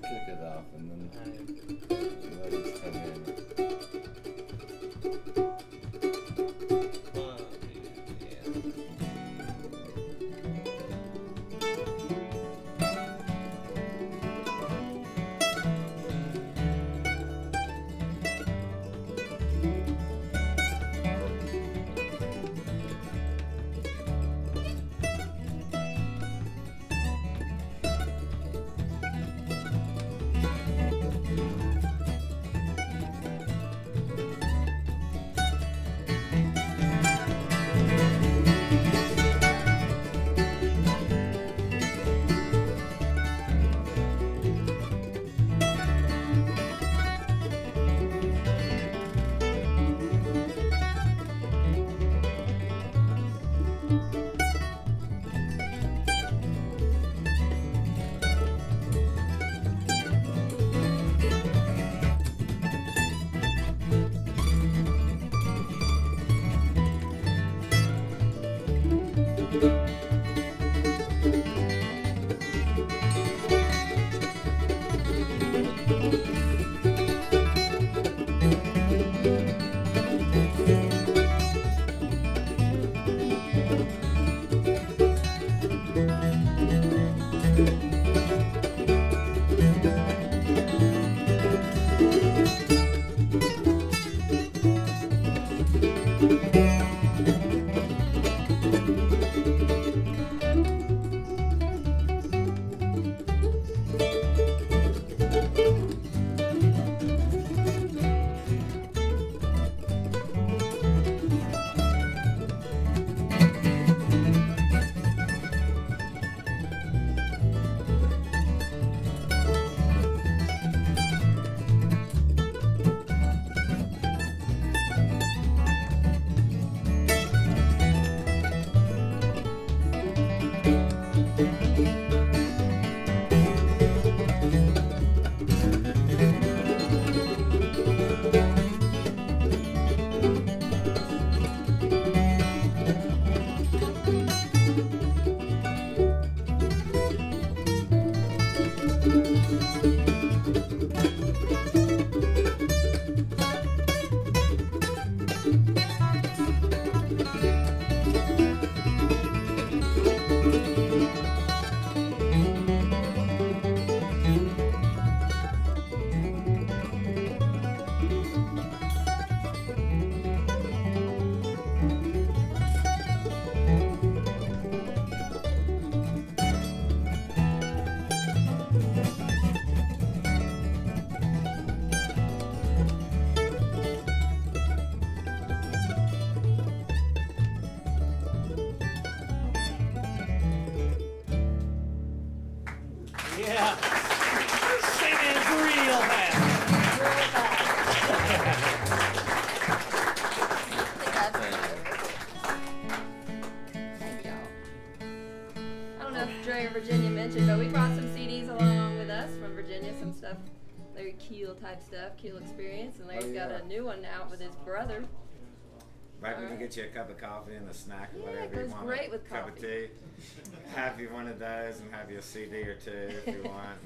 kick it off and then let us come in. One, two, yeah. Yeah. Singing real fast. Thank y'all. I don't know if Dre or Virginia mentioned, but we brought some CDs along with us from Virginia, some stuff, Larry Keel type stuff, Keel Experience, and Larry's got a new one out with his brother. Right when you get you a cup of coffee and a snack or Yeah, whatever it goes you want. great with Cup of coffee. tea. Have you one of those and have you a CD or two if you want.